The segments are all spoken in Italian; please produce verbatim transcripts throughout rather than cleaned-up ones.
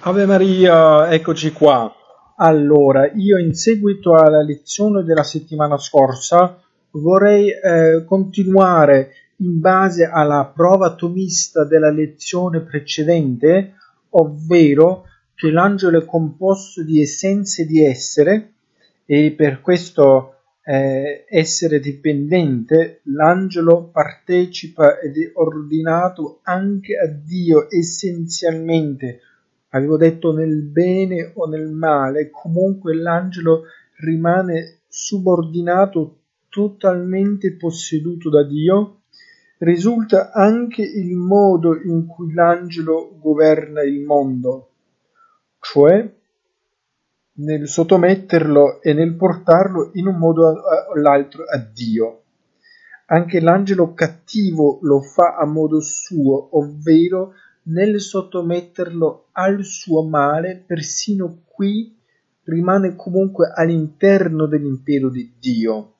Ave Maria, eccoci qua. Allora, io in seguito alla lezione della settimana scorsa vorrei eh, continuare in base alla prova tomista della lezione precedente, ovvero che l'angelo è composto di essenze di essere e per questo eh, essere dipendente l'angelo partecipa ed è ordinato anche a Dio essenzialmente. Avevo detto nel bene o nel male, comunque l'angelo rimane subordinato, totalmente posseduto da Dio. Risulta anche il modo in cui l'angelo governa il mondo, cioè nel sottometterlo e nel portarlo in un modo o l'altro a Dio. Anche l'angelo cattivo lo fa a modo suo, ovvero nel sottometterlo al suo male, persino qui rimane comunque all'interno dell'impero di Dio,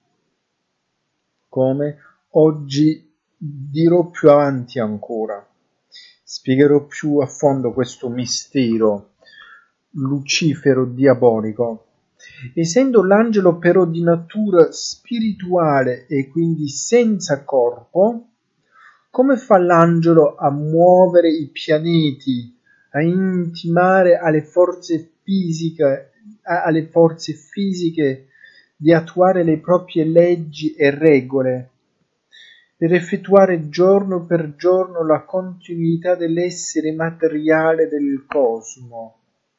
come oggi dirò più avanti ancora. Spiegherò più a fondo questo mistero lucifero diabolico. Essendo l'angelo però di natura spirituale e quindi senza corpo, come fa l'angelo a muovere i pianeti, a intimare alle forze fisiche, alle forze fisiche di attuare le proprie leggi e regole, per effettuare giorno per giorno la continuità dell'essere materiale del cosmo?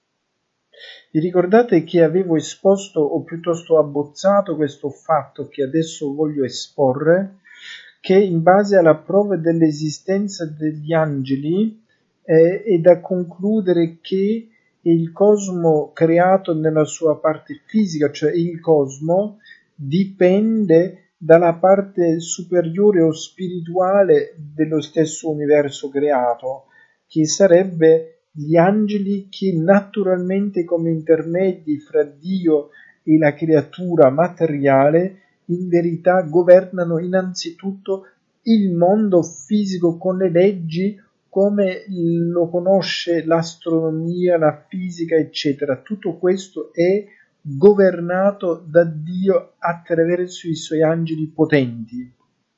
Vi ricordate che avevo esposto o piuttosto abbozzato questo fatto che adesso voglio esporre, che in base alla prova dell'esistenza degli angeli eh, è da concludere che il cosmo creato nella sua parte fisica, cioè il cosmo, dipende dalla parte superiore o spirituale dello stesso universo creato, che sarebbe gli angeli, che naturalmente come intermedi fra Dio e la creatura materiale in verità governano innanzitutto il mondo fisico con le leggi come lo conosce l'astronomia, la fisica, eccetera. Tutto questo è governato da Dio attraverso i suoi angeli potenti.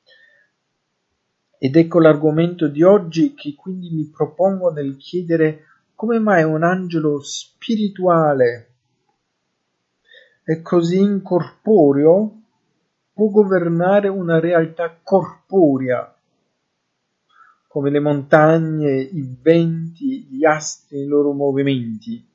Ed ecco l'argomento di oggi, che quindi mi propongo nel chiedere come mai un angelo spirituale e così incorporeo può governare una realtà corporea come le montagne, i venti, gli astri, i loro movimenti.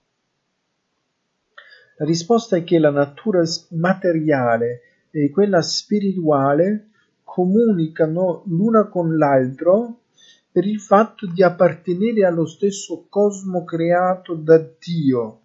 La risposta è che la natura materiale e quella spirituale comunicano l'una con l'altro per il fatto di appartenere allo stesso cosmo creato da Dio.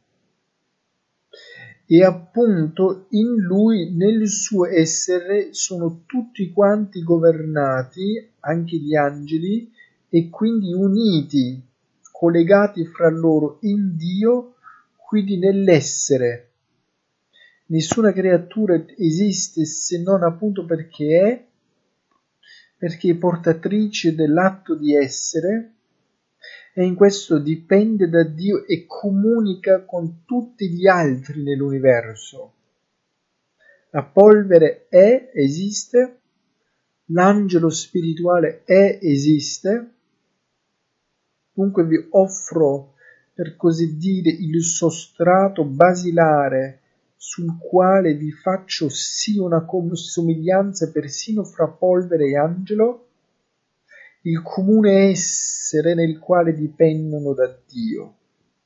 E appunto in lui, nel suo essere, sono tutti quanti governati, anche gli angeli, e quindi uniti, collegati fra loro in Dio, quindi nell'essere. Nessuna creatura esiste se non appunto perché è, perché è portatrice dell'atto di essere, e in questo dipende da Dio e comunica con tutti gli altri nell'universo. La polvere è, esiste, l'angelo spirituale è, esiste. Dunque vi offro, per così dire, il sostrato basilare sul quale vi faccio sì una somiglianza persino fra polvere e angelo, il comune essere nel quale dipendono da Dio.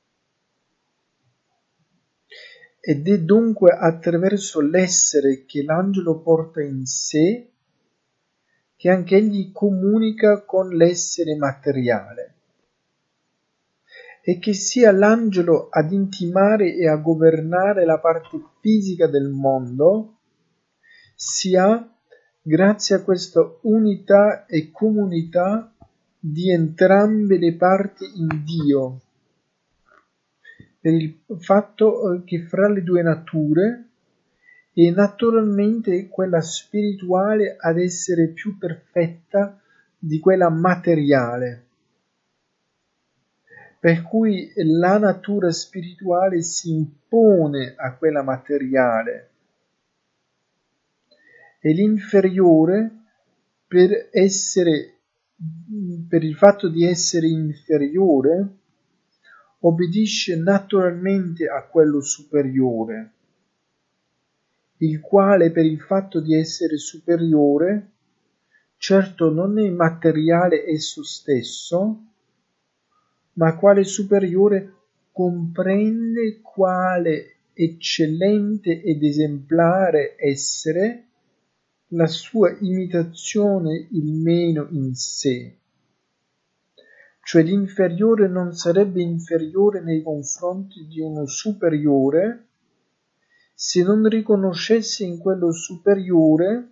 Ed è dunque attraverso l'essere che l'angelo porta in sé che anch'egli comunica con l'essere materiale, e che sia l'angelo ad intimare e a governare la parte fisica del mondo, sia grazie a questa unità e comunità di entrambe le parti in Dio, per il fatto che fra le due nature è naturalmente quella spirituale ad essere più perfetta di quella materiale. per cui la natura spirituale si impone a quella materiale e l'inferiore, per essere, per il fatto di essere inferiore, obbedisce naturalmente a quello superiore, il quale per il fatto di essere superiore, certo non è materiale esso stesso, ma quale superiore comprende quale eccellente ed esemplare essere la sua imitazione il meno in sé. Cioè l'inferiore non sarebbe inferiore nei confronti di uno superiore se non riconoscesse in quello superiore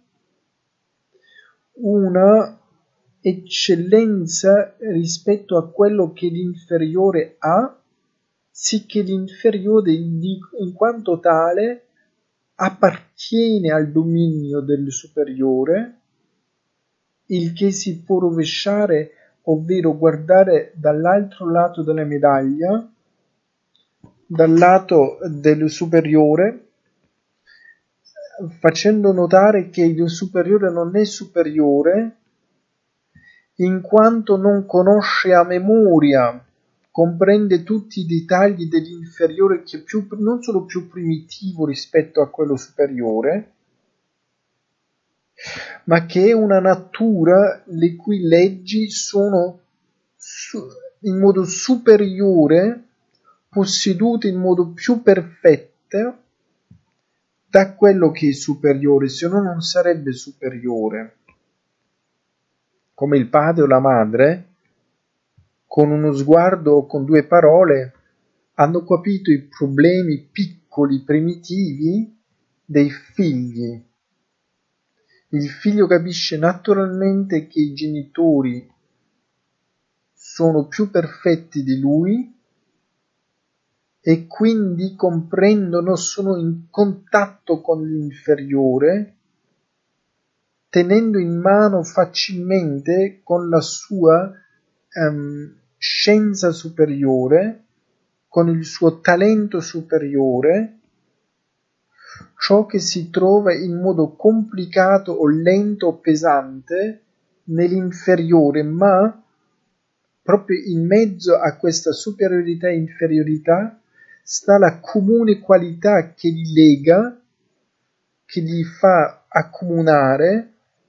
una eccellenza rispetto a quello che l'inferiore ha, sicché l'inferiore in quanto tale appartiene al dominio del superiore, il che si può rovesciare, ovvero guardare dall'altro lato della medaglia, dal lato del superiore, facendo notare che il superiore non è superiore in quanto non conosce a memoria, comprende tutti i dettagli dell'inferiore che è più, non solo più primitivo rispetto a quello superiore, ma che è una natura le cui leggi sono su, in modo superiore possedute in modo più perfetto da quello che è superiore, se no non sarebbe superiore. Come il padre o la madre, con uno sguardo o con due parole, hanno capito i problemi piccoli, primitivi dei figli. Il figlio capisce naturalmente che i genitori sono più perfetti di lui e quindi comprendono, sono in contatto con l'inferiore, tenendo in mano facilmente con la sua um, scienza superiore, con il suo talento superiore, ciò che si trova in modo complicato o lento o pesante nell'inferiore, ma proprio in mezzo a questa superiorità e inferiorità sta la comune qualità che li lega, che li fa accomunare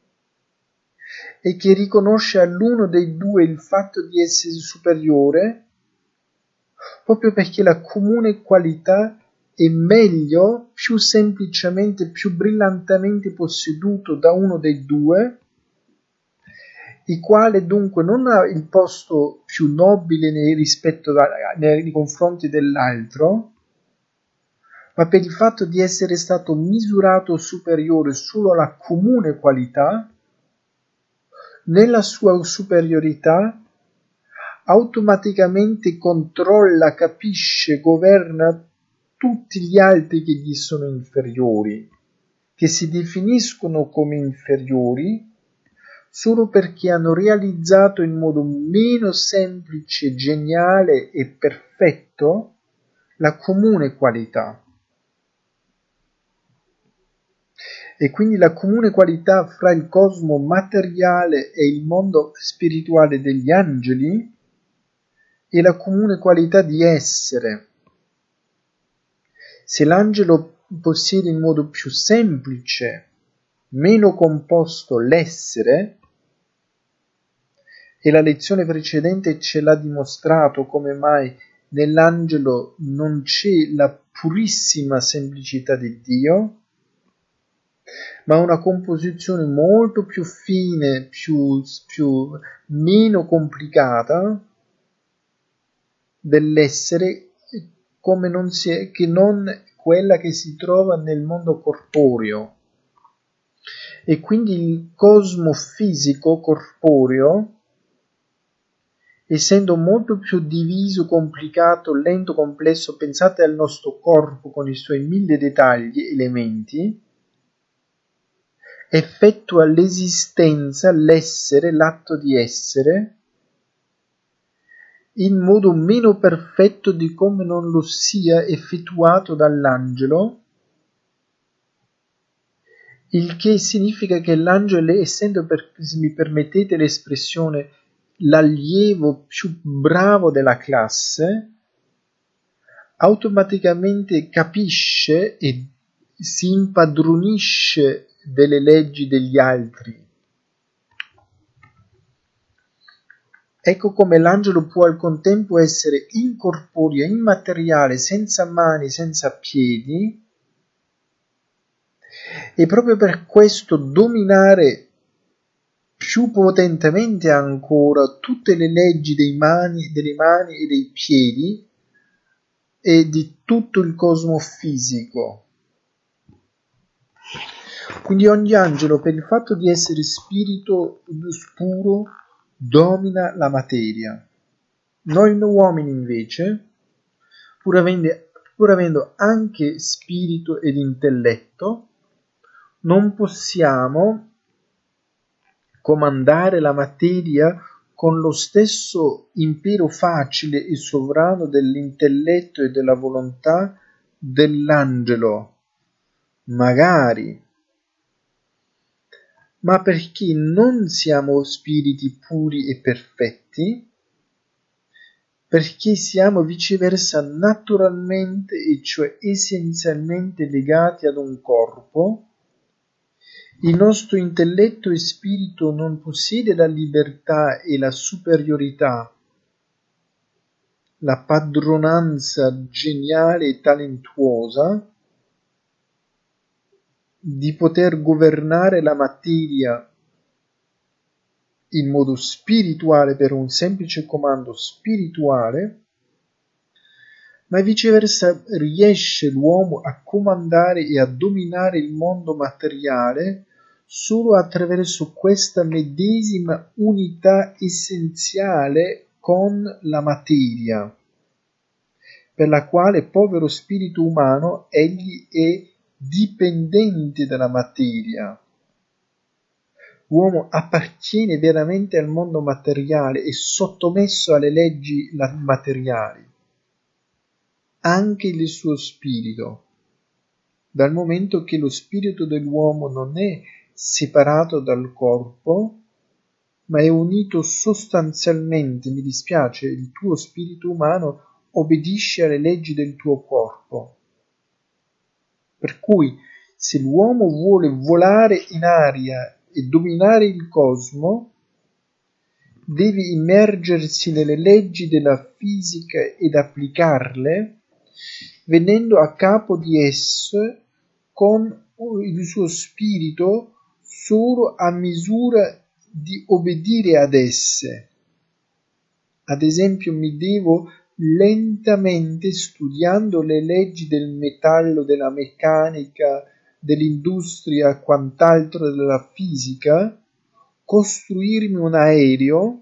e che riconosce all'uno dei due il fatto di essere superiore, proprio perché la comune qualità è meglio, più semplicemente, più brillantemente posseduto da uno dei due, il quale dunque non ha il posto più nobile nei, rispetto da, nei confronti dell'altro, ma per il fatto di essere stato misurato superiore solo alla comune qualità, nella sua superiorità automaticamente controlla, capisce, governa tutti gli altri che gli sono inferiori, che si definiscono come inferiori solo perché hanno realizzato in modo meno semplice, geniale e perfetto la comune qualità. E quindi la comune qualità fra il cosmo materiale e il mondo spirituale degli angeli è la comune qualità di essere. Se l'angelo possiede in modo più semplice, meno composto l'essere, e la lezione precedente ce l'ha dimostrato come mai nell'angelo non c'è la purissima semplicità di Dio, ma una composizione molto più fine, più, più meno complicata dell'essere, come non si è, che non quella che si trova nel mondo corporeo. E quindi il cosmo fisico corporeo, essendo molto più diviso, complicato, lento, complesso, pensate al nostro corpo con i suoi mille dettagli, elementi, effettua l'esistenza, l'essere, l'atto di essere, in modo meno perfetto di come non lo sia effettuato dall'angelo, il che significa che l'angelo, essendo, per, se mi permettete l'espressione, l'allievo più bravo della classe, automaticamente capisce e si impadronisce delle leggi degli altri. Ecco come l'angelo può al contempo essere incorporeo, immateriale, senza mani, senza piedi, e proprio per questo dominare più potentemente ancora tutte le leggi dei mani, delle mani e dei piedi e di tutto il cosmo fisico. Quindi ogni angelo, per il fatto di essere spirito puro, domina la materia. Noi uomini invece, pur avendo, pur avendo anche spirito ed intelletto, non possiamo comandare la materia con lo stesso impero facile e sovrano dell'intelletto e della volontà dell'angelo, magari, ma perché non siamo spiriti puri e perfetti, perché siamo viceversa naturalmente, e cioè essenzialmente legati ad un corpo. Il nostro intelletto e spirito non possiede la libertà e la superiorità, la padronanza geniale e talentuosa di poter governare la materia in modo spirituale per un semplice comando spirituale, ma viceversa riesce l'uomo a comandare e a dominare il mondo materiale solo attraverso questa medesima unità essenziale con la materia, per la quale, povero spirito umano, egli è dipendente dalla materia. L'uomo appartiene veramente al mondo materiale, è sottomesso alle leggi materiali, anche il suo spirito, dal momento che lo spirito dell'uomo non è separato dal corpo, ma è unito sostanzialmente. Mi dispiace, il tuo spirito umano obbedisce alle leggi del tuo corpo. Per cui, se l'uomo vuole volare in aria e dominare il cosmo, deve immergersi nelle leggi della fisica ed applicarle, venendo a capo di esse con il suo spirito solo a misura di obbedire ad esse. Ad esempio, mi devo lentamente, studiando le leggi del metallo, della meccanica, dell'industria, quant'altro della fisica, costruirmi un aereo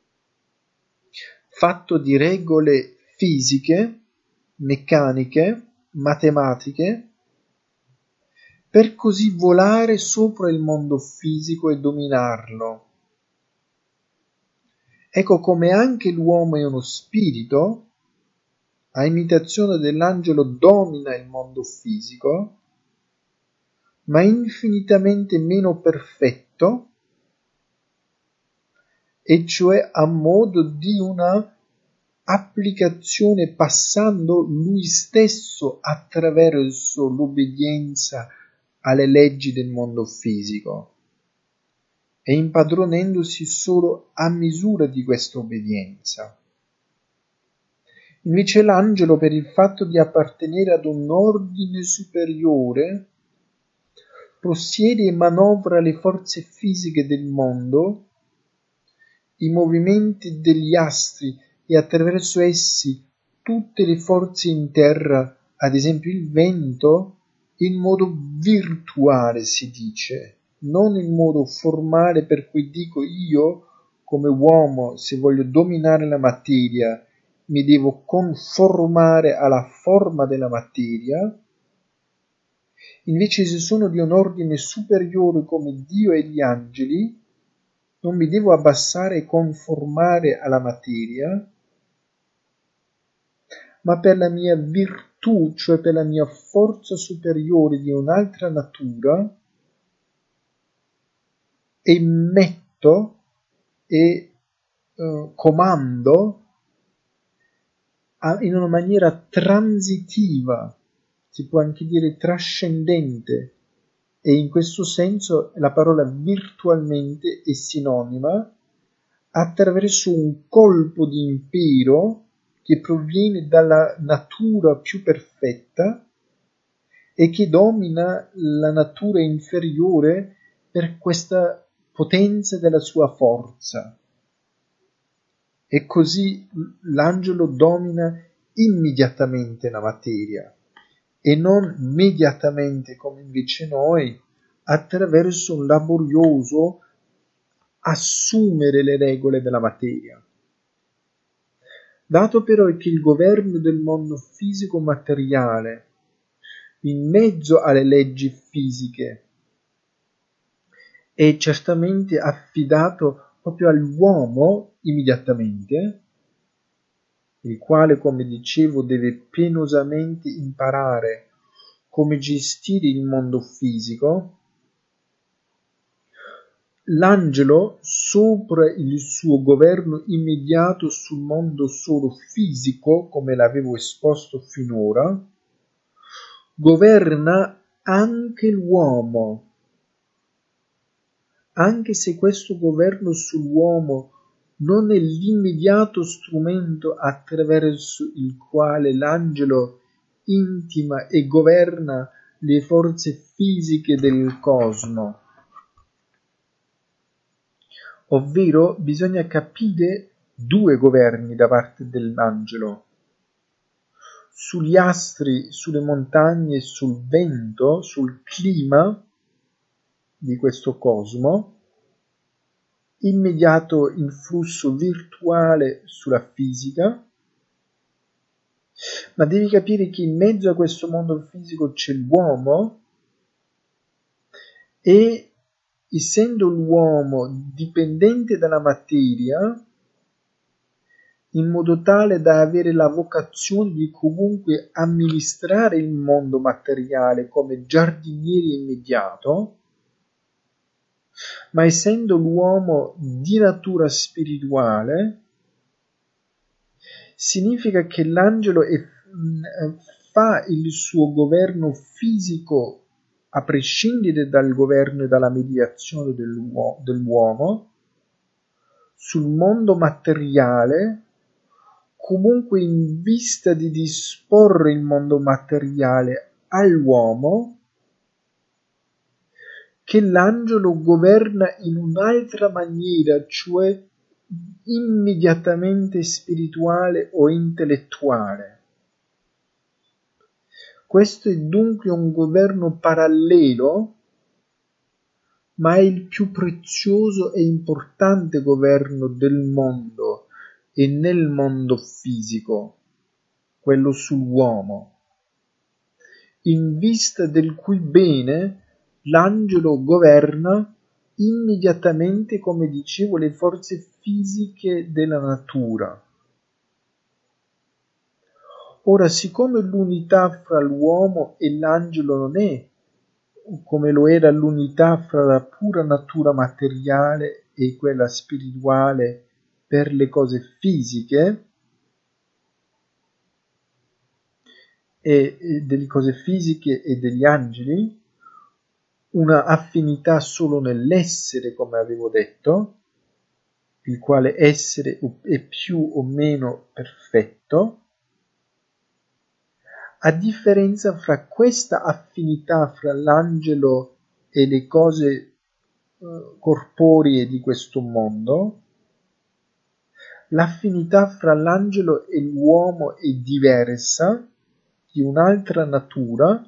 fatto di regole fisiche, meccaniche, matematiche, per così volare sopra il mondo fisico e dominarlo. Ecco come anche l'uomo è uno spirito, a imitazione dell'angelo domina il mondo fisico, ma infinitamente meno perfetto, e cioè a modo di una applicazione, passando lui stesso attraverso l'obbedienza alle leggi del mondo fisico e impadronendosi solo a misura di questa obbedienza. Invece l'angelo, per il fatto di appartenere ad un ordine superiore, possiede e manovra le forze fisiche del mondo, i movimenti degli astri e attraverso essi tutte le forze in terra, ad esempio il vento, in modo virtuale, si dice, non in modo formale, per cui dico io, come uomo, se voglio dominare la materia, mi devo conformare alla forma della materia. Invece, se sono di un ordine superiore come Dio e gli angeli, non mi devo abbassare e conformare alla materia, ma per la mia virtù, cioè per la mia forza superiore di un'altra natura, emetto e eh, comando a, in una maniera transitiva, si può anche dire trascendente, e in questo senso la parola virtualmente è sinonima, attraverso un colpo di impero che proviene dalla natura più perfetta e che domina la natura inferiore per questa potenza della sua forza. E così l'angelo domina immediatamente la materia e non mediatamente come invece noi, attraverso un laborioso assumere le regole della materia. Dato però che il governo del mondo fisico materiale, in mezzo alle leggi fisiche, è certamente affidato proprio all'uomo immediatamente, il quale, come dicevo, deve penosamente imparare come gestire il mondo fisico, l'angelo, sopra il suo governo immediato sul mondo solo fisico, come l'avevo esposto finora, governa anche l'uomo, anche se questo governo sull'uomo non è l'immediato strumento attraverso il quale l'angelo intima e governa le forze fisiche del cosmo. Ovvero bisogna capire due governi da parte dell'angelo. Sugli astri, sulle montagne, sul vento, sul clima di questo cosmo, immediato influsso virtuale sulla fisica, ma devi capire che in mezzo a questo mondo fisico c'è l'uomo e, essendo l'uomo dipendente dalla materia, in modo tale da avere la vocazione di comunque amministrare il mondo materiale come giardiniere immediato, ma essendo l'uomo di natura spirituale, significa che l'angelo è, fa il suo governo fisico a prescindere dal governo e dalla mediazione dell'uomo, dell'uomo sul mondo materiale, comunque in vista di disporre il mondo materiale all'uomo, che l'angelo governa in un'altra maniera, cioè immediatamente spirituale o intellettuale. Questo è dunque un governo parallelo, ma è il più prezioso e importante governo del mondo e nel mondo fisico, quello sull'uomo, in vista del cui bene l'angelo governa immediatamente, come dicevo, le forze fisiche della natura. Ora, siccome l'unità fra l'uomo e l'angelo non è come lo era l'unità fra la pura natura materiale e quella spirituale per le cose fisiche, e delle cose fisiche e degli angeli, una affinità solo nell'essere, come avevo detto, il quale essere è più o meno perfetto. A differenza fra questa affinità fra l'angelo e le cose uh, corporee di questo mondo, l'affinità fra l'angelo e l'uomo è diversa, di un'altra natura.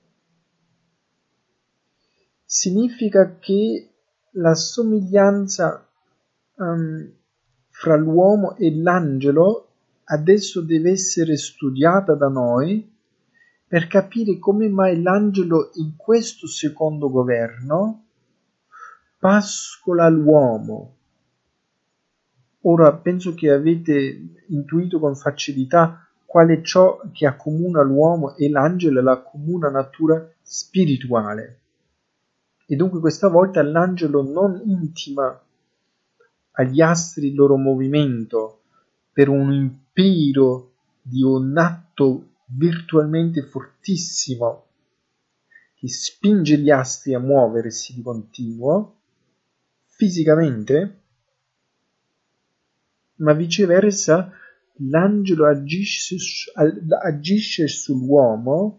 Significa che la somiglianza um, fra l'uomo e l'angelo adesso deve essere studiata da noi per capire come mai l'angelo in questo secondo governo pascola l'uomo. Ora penso che avete intuito con facilità quale ciò che accomuna l'uomo e l'angelo è la comuna natura spirituale. E dunque questa volta l'angelo non intima agli astri il loro movimento per un impero di un atto virtualmente fortissimo che spinge gli astri a muoversi di continuo fisicamente, ma viceversa l'angelo agisce, agisce sull'uomo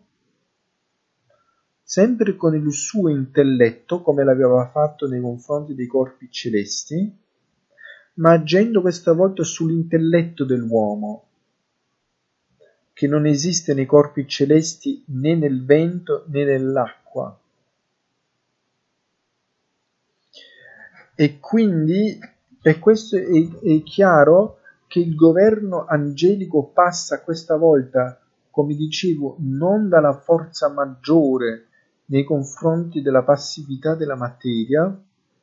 sempre con il suo intelletto, come l'aveva fatto nei confronti dei corpi celesti, ma agendo questa volta sull'intelletto dell'uomo, che non esiste nei corpi celesti né nel vento né nell'acqua. E quindi per questo è, è chiaro che il governo angelico passa questa volta, come dicevo, non dalla forza maggiore nei confronti della passività della materia,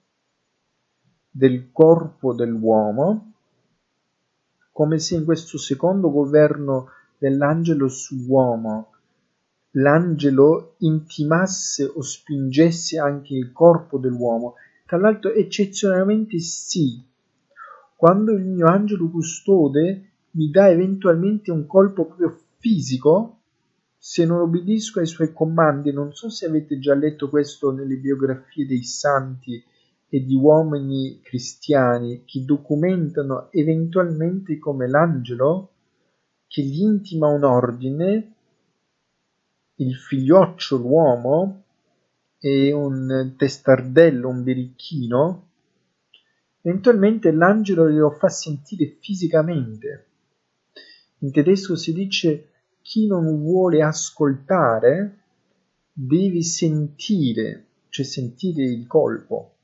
del corpo dell'uomo, come se in questo secondo governo dell'angelo sull'uomo l'angelo intimasse o spingesse anche il corpo dell'uomo. Tra l'altro eccezionalmente sì, quando il mio angelo custode mi dà eventualmente un colpo proprio fisico, se non obbedisco ai suoi comandi. Non so se avete già letto questo nelle biografie dei santi e di uomini cristiani che documentano eventualmente come l'angelo che gli intima un ordine, il figlioccio, l'uomo, e un testardello, un birichino, eventualmente l'angelo glielo fa sentire fisicamente. In tedesco si dice: chi non vuole ascoltare deve sentire, cioè sentire il colpo.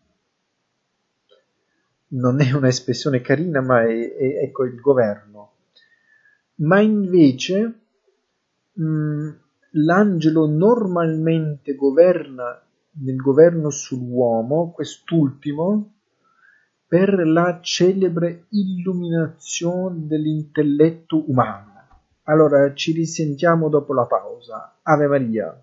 Non è un'espressione carina, ma è, è ecco il governo. Ma invece mh, l'angelo normalmente governa nel governo sull'uomo, quest'ultimo, per la celebre illuminazione dell'intelletto umano. Allora, ci risentiamo dopo la pausa. Ave Maria.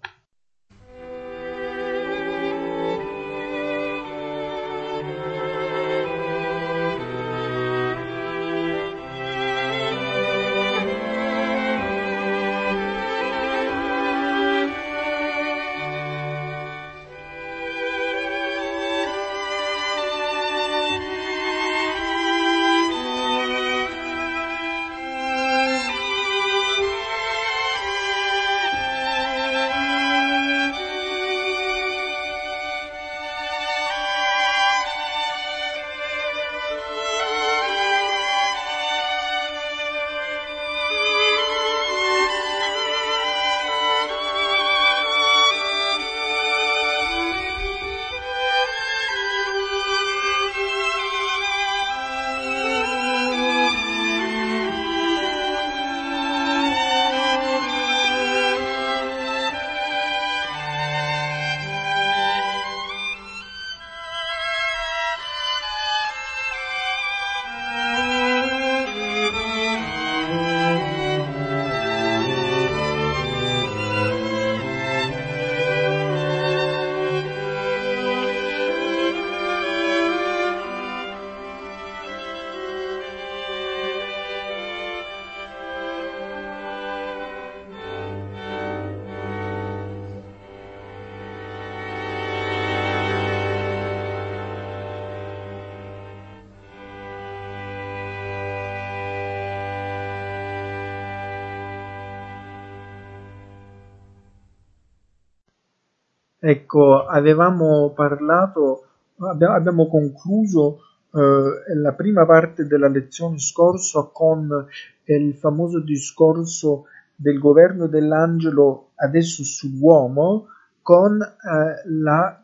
Ecco, avevamo parlato, abbiamo, abbiamo concluso eh, la prima parte della lezione scorsa con il famoso discorso del governo dell'angelo adesso sull'uomo, con eh, la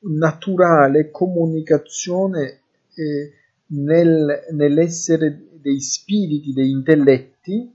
naturale comunicazione eh, nel, nell'essere dei spiriti, degli intelletti,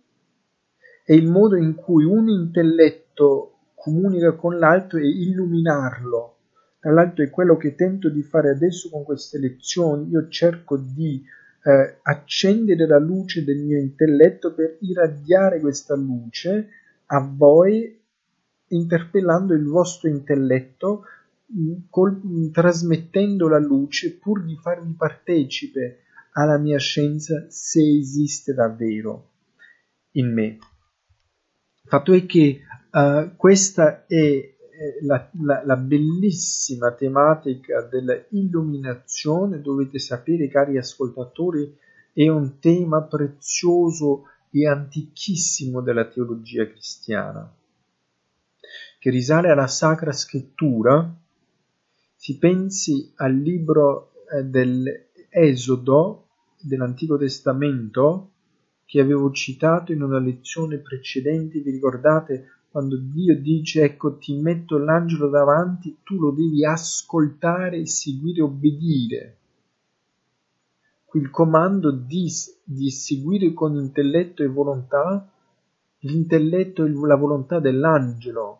e il modo in cui un intelletto comunica con l'altro e illuminarlo. Tra l'altro è quello che tento di fare adesso con queste lezioni. Io cerco di eh, accendere la luce del mio intelletto per irradiare questa luce a voi, interpellando il vostro intelletto, col, trasmettendo la luce pur di farvi partecipe alla mia scienza, se esiste davvero in me. Fatto è che uh, questa è la, la, la bellissima tematica dell'illuminazione. Dovete sapere, cari ascoltatori, è un tema prezioso e antichissimo della teologia cristiana, che risale alla Sacra Scrittura. Si pensi al libro eh, dell'Esodo dell'Antico Testamento, che avevo citato in una lezione precedente. Vi ricordate quando Dio dice: ecco, ti metto l'angelo davanti, tu lo devi ascoltare, seguire, obbedire. Qui il comando di, di seguire con intelletto e volontà, l'intelletto e la volontà dell'angelo.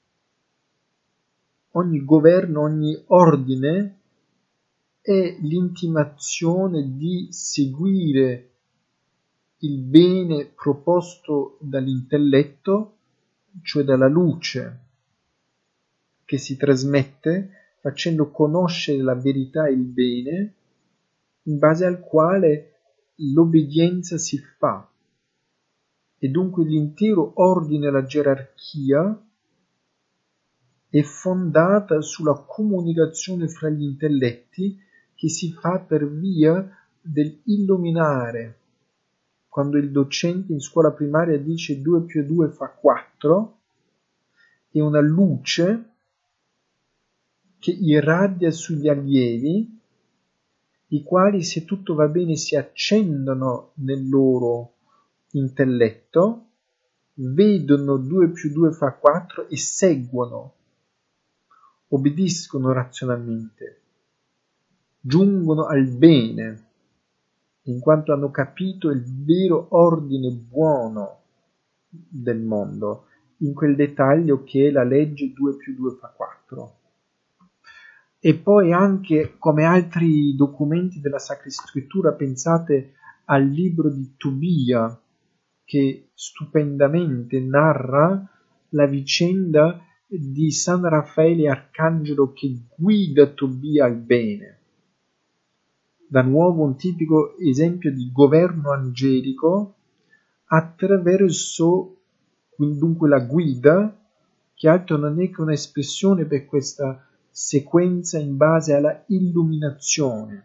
Ogni governo, ogni ordine è l'intimazione di seguire il bene proposto dall'intelletto, cioè dalla luce che si trasmette facendo conoscere la verità e il bene, in base al quale l'obbedienza si fa. E dunque l'intero ordine e la gerarchia è fondata sulla comunicazione fra gli intelletti, che si fa per via dell'illuminare. Quando il docente in scuola primaria dice due più due fa quattro, è una luce che irradia sugli allievi, i quali, se tutto va bene, si accendono nel loro intelletto, vedono due più due fa quattro e seguono, obbediscono razionalmente, giungono al bene, in quanto hanno capito il vero ordine buono del mondo, in quel dettaglio che è la legge due più due fa quattro. E poi anche, come altri documenti della Sacra Scrittura, pensate al libro di Tobia, che stupendamente narra la vicenda di San Raffaele Arcangelo che guida Tobia al bene. Da nuovo un tipico esempio di governo angelico attraverso dunque la guida, che altro non è che un'espressione per questa sequenza in base alla illuminazione.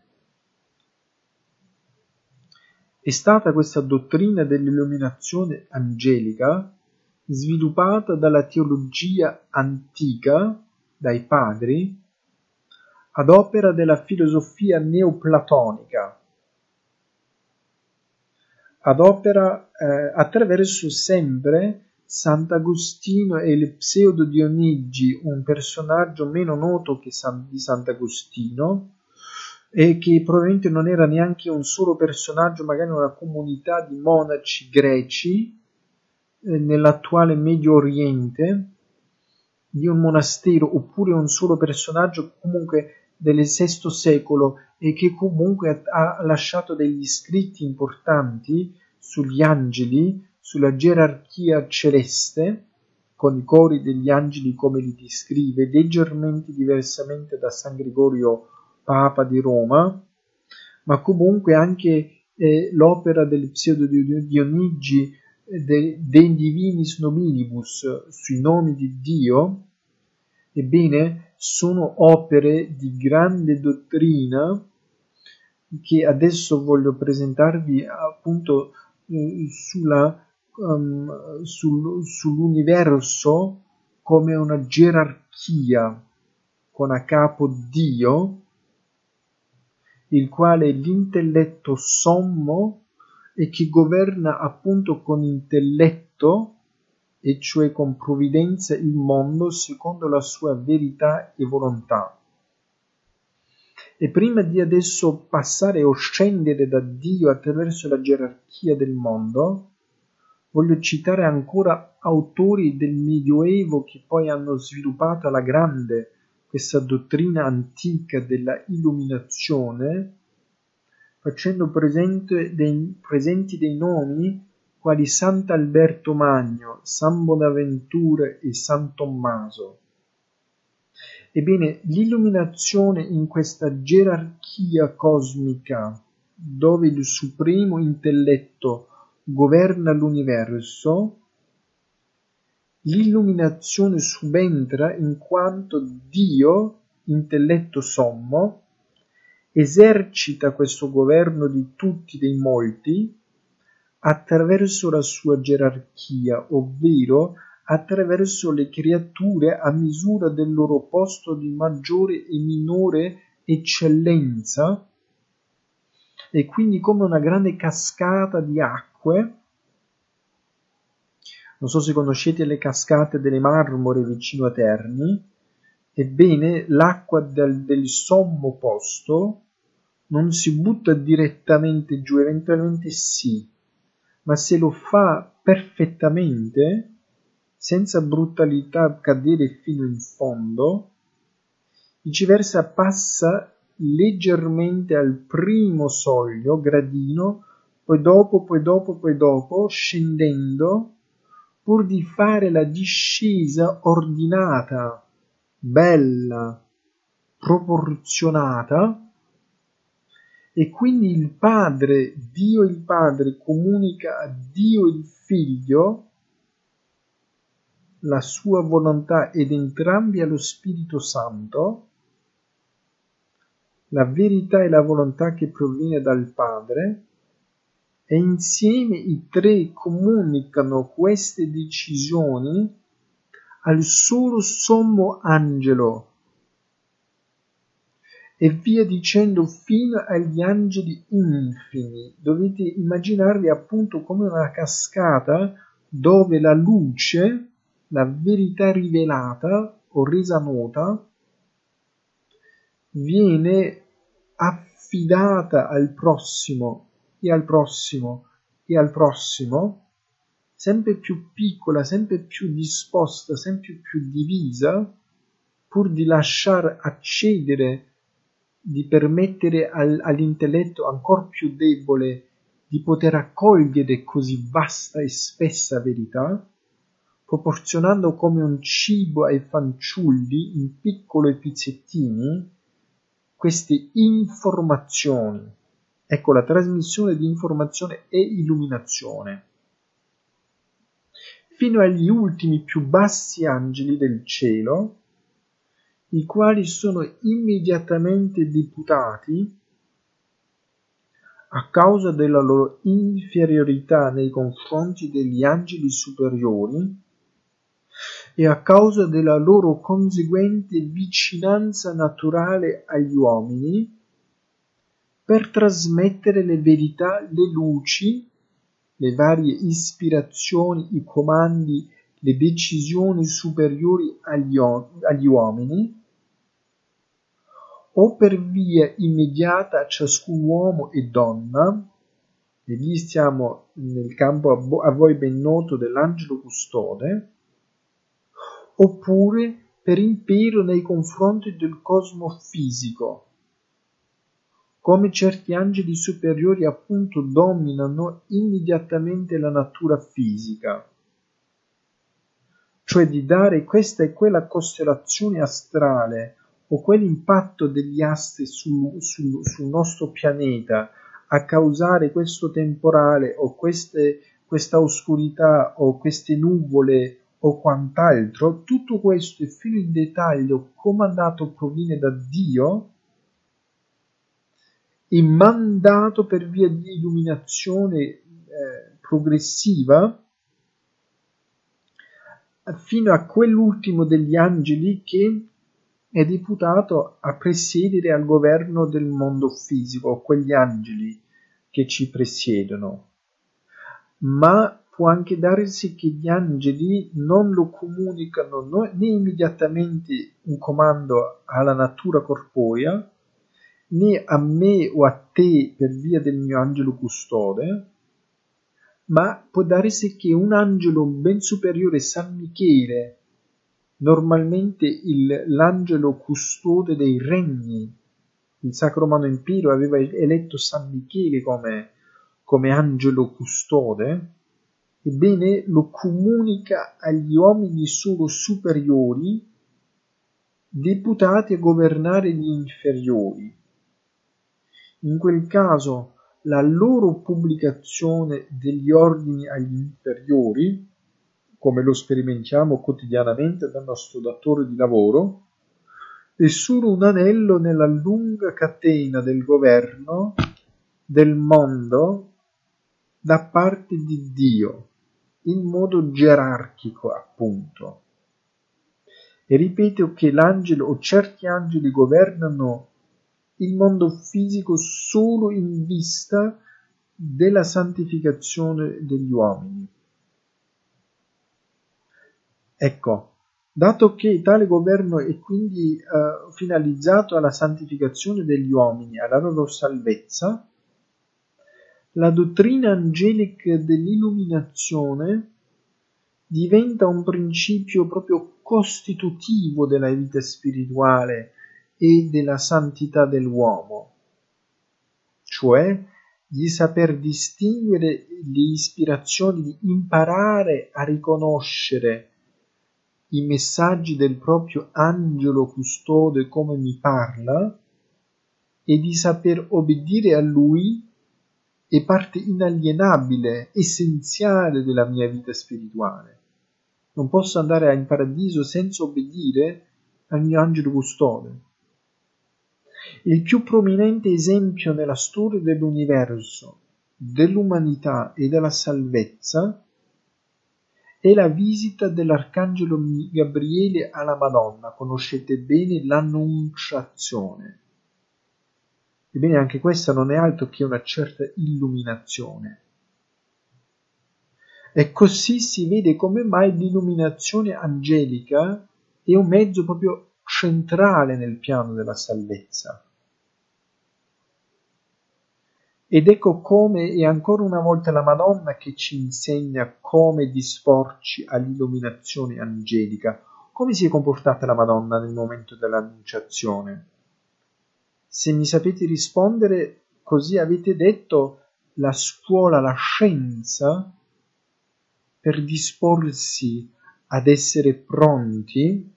È stata questa dottrina dell'illuminazione angelica sviluppata dalla teologia antica, dai padri, ad opera della filosofia neoplatonica, ad opera eh, attraverso sempre Sant'Agostino e il Pseudo Dionigi, un personaggio meno noto che San, di Sant'Agostino, e che probabilmente non era neanche un solo personaggio, magari una comunità di monaci greci eh, nell'attuale Medio Oriente, di un monastero, oppure un solo personaggio comunque del sesto secolo, e che comunque ha lasciato degli scritti importanti sugli angeli, sulla gerarchia celeste, con i cori degli angeli come li descrive, leggermente diversamente da San Gregorio Papa di Roma, ma comunque anche eh, l'opera del Pseudo Dionigi eh, de, De Divinis Nominibus, sui nomi di Dio. Ebbene, sono opere di grande dottrina che adesso voglio presentarvi appunto eh, sulla, um, sul, sull'universo come una gerarchia con a capo Dio, il quale è l'intelletto sommo e che governa appunto con intelletto, e cioè con provvidenza, il mondo secondo la sua verità e volontà. E prima di adesso passare o scendere da Dio attraverso la gerarchia del mondo, voglio citare ancora autori del Medioevo che poi hanno sviluppato alla grande questa dottrina antica della illuminazione. facendo presente dei, presenti dei nomi quali Sant'Alberto Magno, San Bonaventura e San Tommaso. Ebbene, l'illuminazione in questa gerarchia cosmica, dove il supremo intelletto governa l'universo, l'illuminazione subentra in quanto Dio, intelletto sommo, esercita questo governo di tutti dei molti attraverso la sua gerarchia, ovvero attraverso le creature a misura del loro posto di maggiore e minore eccellenza, e quindi come una grande cascata di acque. Non so se conoscete le cascate delle Marmore vicino a Terni. Ebbene, l'acqua del, del sommo posto non si butta direttamente giù, eventualmente sì, ma se lo fa perfettamente, senza brutalità cadere fino in fondo, viceversa passa leggermente al primo soglio, gradino, poi dopo, poi dopo, poi dopo, scendendo, pur di fare la discesa ordinata, bella, proporzionata, e quindi il Padre, Dio il Padre, comunica a Dio il Figlio la sua volontà ed entrambi allo Spirito Santo, la verità e la volontà che proviene dal Padre, e insieme i tre comunicano queste decisioni al solo sommo angelo, e via dicendo fino agli angeli infimi. Dovete immaginarvi appunto come una cascata dove la luce, la verità rivelata o resa nota, viene affidata al prossimo e al prossimo e al prossimo, sempre più piccola, sempre più disposta, sempre più divisa, pur di lasciar accedere, di permettere al, all'intelletto ancor più debole di poter accogliere così vasta e spessa verità, proporzionando come un cibo ai fanciulli in piccoli pizzettini queste informazioni. Ecco la trasmissione di informazione e illuminazione, fino agli ultimi più bassi angeli del cielo, i quali sono immediatamente deputati, a causa della loro inferiorità nei confronti degli angeli superiori e a causa della loro conseguente vicinanza naturale agli uomini, per trasmettere le verità, le luci, le varie ispirazioni, i comandi, le decisioni superiori agli, agli uomini, o per via immediata a ciascun uomo e donna, e lì stiamo nel campo a voi ben noto dell'angelo custode, oppure per impero nei confronti del cosmo fisico, come certi angeli superiori appunto dominano immediatamente la natura fisica, cioè di dare questa e quella costellazione astrale o quell'impatto degli astri sul, sul, sul nostro pianeta a causare questo temporale o queste, questa oscurità o queste nuvole o quant'altro. Tutto questo è fino in dettaglio comandato, proviene da Dio e mandato per via di illuminazione eh, progressiva fino a quell'ultimo degli angeli che è deputato a presiedere al governo del mondo fisico, quegli angeli che ci presiedono. Ma può anche darsi che gli angeli non lo comunicano né immediatamente un comando alla natura corporea, né a me o a te per via del mio angelo custode, ma può darsi che un angelo ben superiore, San Michele, normalmente il, l'angelo custode dei regni, il Sacro Romano Impero aveva eletto San Michele come, come angelo custode, ebbene lo comunica agli uomini solo superiori, deputati a governare gli inferiori. In quel caso la loro pubblicazione degli ordini agli inferiori, come lo sperimentiamo quotidianamente dal nostro datore di lavoro, è solo un anello nella lunga catena del governo del mondo da parte di Dio, in modo gerarchico, appunto. E ripeto che l'angelo o certi angeli governano il mondo fisico solo in vista della santificazione degli uomini. Ecco, dato che tale governo è quindi eh, finalizzato alla santificazione degli uomini, alla loro salvezza, la dottrina angelica dell'illuminazione diventa un principio proprio costitutivo della vita spirituale e della santità dell'uomo, cioè di saper distinguere le ispirazioni, di imparare a riconoscere i messaggi del proprio angelo custode come mi parla e di saper obbedire a lui è parte inalienabile, essenziale della mia vita spirituale. Non posso andare in paradiso senza obbedire al mio angelo custode. Il più prominente esempio nella storia dell'universo, dell'umanità e della salvezza è la visita dell'arcangelo Gabriele alla Madonna. Conoscete bene l'annunciazione. Ebbene, anche questa non è altro che una certa illuminazione. E così si vede come mai l'illuminazione angelica è un mezzo proprio centrale nel piano della salvezza. Ed ecco come è ancora una volta la Madonna che ci insegna come disporci all'illuminazione angelica. Come si è comportata la Madonna nel momento dell'annunciazione? Se mi sapete rispondere, così avete detto, la scuola, la scienza, per disporsi ad essere pronti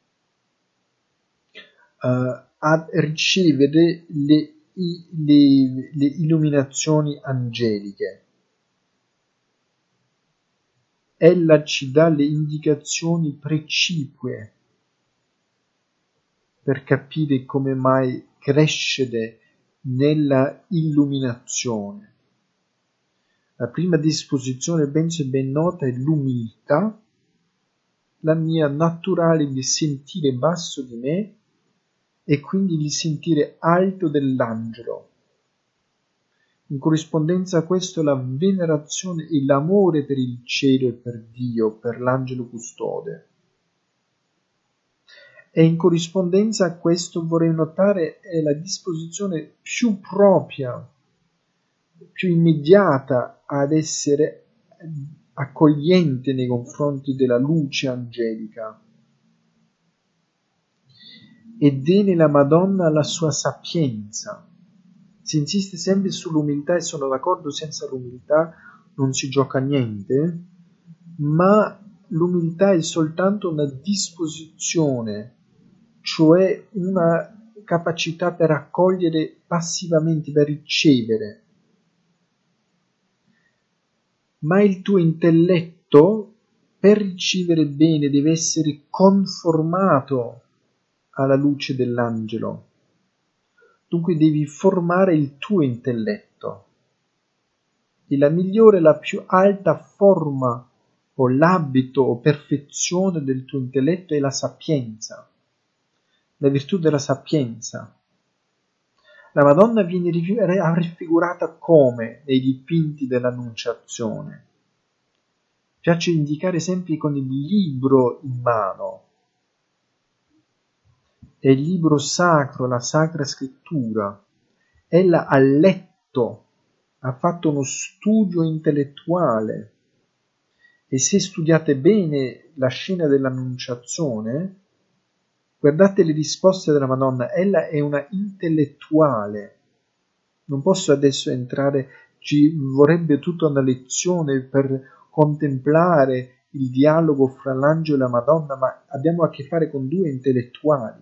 uh, a ricevere le, le, le illuminazioni angeliche. Ella ci dà le indicazioni precipue per capire come mai crescere nella illuminazione. La prima disposizione, penso è ben nota, è l'umiltà, la mia naturale di sentire basso di me e quindi di sentire alto dell'angelo. In corrispondenza a questo la venerazione e l'amore per il cielo e per Dio, per l'angelo custode. E in corrispondenza a questo vorrei notare è la disposizione più propria, più immediata ad essere accogliente nei confronti della luce angelica. Ed è nella Madonna la sua sapienza. Si insiste sempre sull'umiltà e sono d'accordo, senza l'umiltà non si gioca niente, ma l'umiltà è soltanto una disposizione, cioè una capacità per accogliere passivamente, per ricevere. Ma il tuo intelletto, per ricevere bene, deve essere conformato alla luce dell'angelo. Dunque devi formare il tuo intelletto. E la migliore, la più alta forma o l'abito o perfezione del tuo intelletto è la sapienza, la virtù della sapienza. La Madonna viene raffigurata come nei dipinti dell'Annunciazione. Piace indicare sempre con il libro in mano. È il libro sacro, la Sacra Scrittura. Ella ha letto, ha fatto uno studio intellettuale. E se studiate bene la scena dell'Annunciazione, Guardate le risposte della Madonna, ella è una intellettuale. Non posso adesso entrare, ci vorrebbe tutta una lezione per contemplare il dialogo fra l'angelo e la Madonna, ma abbiamo a che fare con due intellettuali.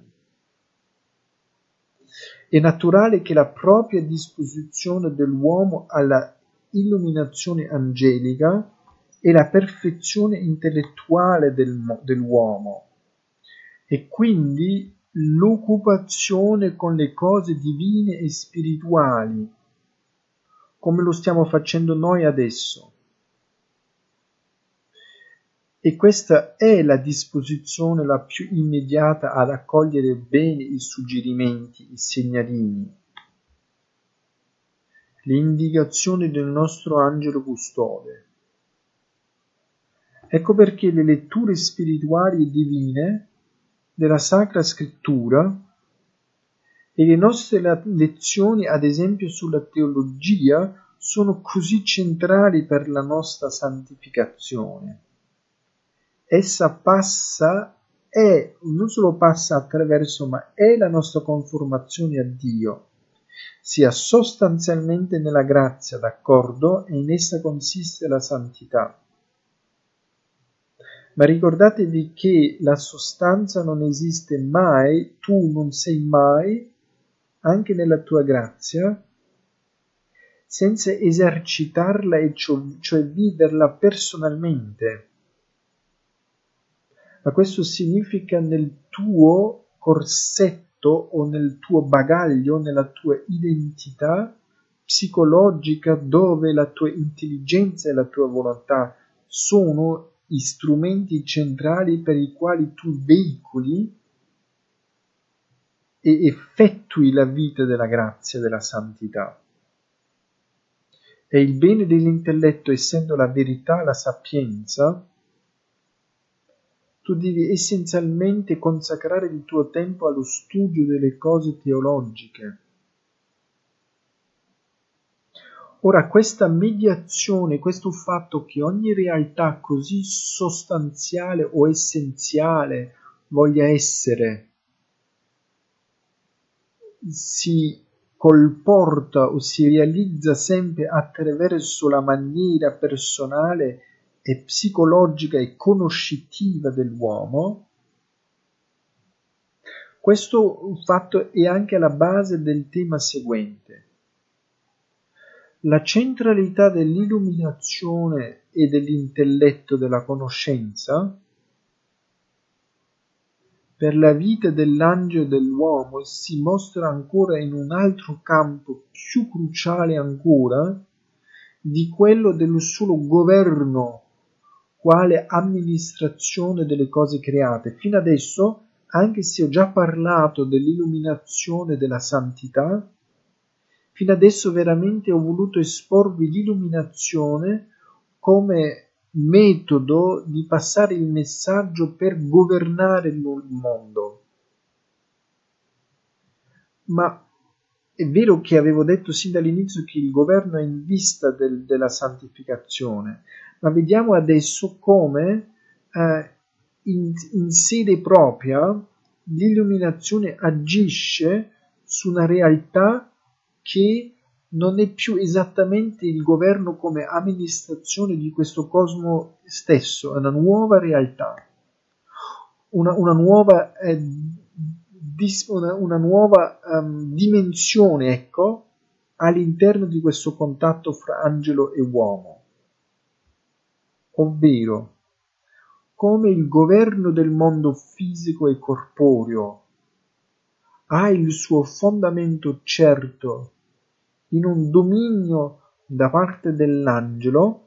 È naturale che la propria disposizione dell'uomo alla illuminazione angelica è la perfezione intellettuale del, dell'uomo e quindi l'occupazione con le cose divine e spirituali, come lo stiamo facendo noi adesso. E questa è la disposizione la più immediata ad accogliere bene i suggerimenti, i segnalini, le indicazioni del nostro angelo custode. Ecco perché le letture spirituali e divine della Sacra Scrittura e le nostre lezioni, ad esempio sulla teologia, sono così centrali per la nostra santificazione. Essa passa, è, non solo passa attraverso, ma è la nostra conformazione a Dio, sia sostanzialmente nella grazia, d'accordo, e in essa consiste la santità. Ma ricordatevi che la sostanza non esiste mai, tu non sei mai, anche nella tua grazia, senza esercitarla e cioè viverla personalmente. Ma questo significa nel tuo corsetto o nel tuo bagaglio, nella tua identità psicologica, dove la tua intelligenza e la tua volontà sono gli strumenti centrali per i quali tu veicoli e effettui la vita della grazia e della santità. E il bene dell'intelletto, essendo la verità, la sapienza, tu devi essenzialmente consacrare il tuo tempo allo studio delle cose teologiche. Ora, questa mediazione, questo fatto che ogni realtà così sostanziale o essenziale voglia essere, si colporta o si realizza sempre attraverso la maniera personale e psicologica e conoscitiva dell'uomo, questo fatto è anche alla base del tema seguente. La centralità dell'illuminazione e dell'intelletto della conoscenza per la vita dell'angelo e dell'uomo si mostra ancora in un altro campo più cruciale ancora di quello del solo governo quale amministrazione delle cose create. Fino adesso, anche se ho già parlato dell'illuminazione della santità, fino adesso veramente ho voluto esporvi l'illuminazione come metodo di passare il messaggio per governare il mondo. Ma è vero che avevo detto sin dall'inizio che il governo è in vista del, della santificazione, ma vediamo adesso come eh, in, in sede propria l'illuminazione agisce su una realtà che non è più esattamente il governo come amministrazione di questo cosmo stesso, è una nuova realtà, una, una nuova, eh, dis, una, una nuova um, dimensione, ecco, all'interno di questo contatto fra angelo e uomo, ovvero come il governo del mondo fisico e corporeo ha il suo fondamento certo in un dominio da parte dell'angelo,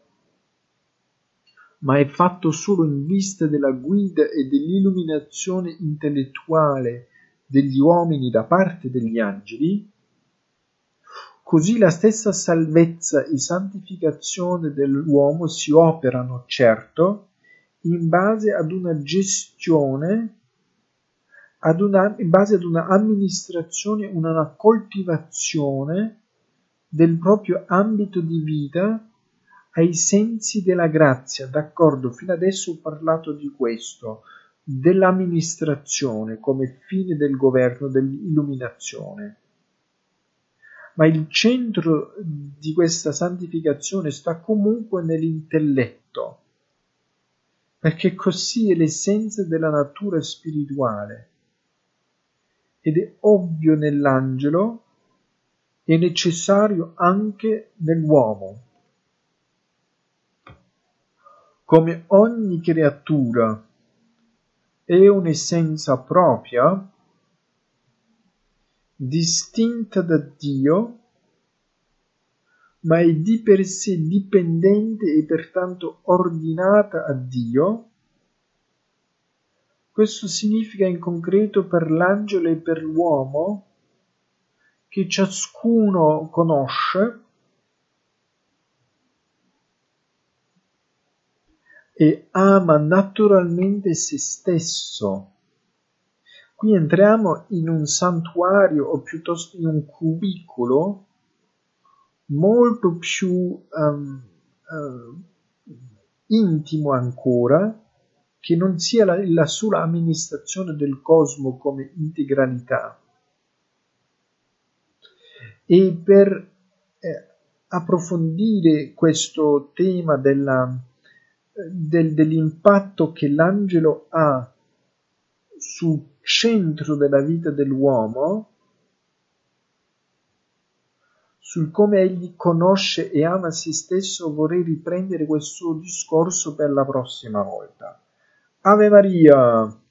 ma è fatto solo in vista della guida e dell'illuminazione intellettuale degli uomini da parte degli angeli, così la stessa salvezza e santificazione dell'uomo si operano, certo, in base ad una gestione, ad una, in base ad una amministrazione, una coltivazione del proprio ambito di vita ai sensi della grazia. D'accordo, fino adesso ho parlato di questo, dell'amministrazione come fine del governo, dell'illuminazione. Ma il centro di questa santificazione sta comunque nell'intelletto, perché così è l'essenza della natura spirituale ed è ovvio nell'angelo e necessario anche nell'uomo. Come ogni creatura è un'essenza propria, distinta da Dio, ma è di per sé dipendente e pertanto ordinata a Dio. Questo significa in concreto per l'angelo e per l'uomo che ciascuno conosce e ama naturalmente se stesso. Qui entriamo in un santuario o piuttosto in un cubicolo molto più um, uh, intimo ancora, che non sia la, la sola amministrazione del cosmo come integralità. E per eh, approfondire questo tema della, del, dell'impatto che l'angelo ha sul centro della vita dell'uomo, sul come egli conosce e ama se stesso, vorrei riprendere questo discorso per la prossima volta. Ave Maria!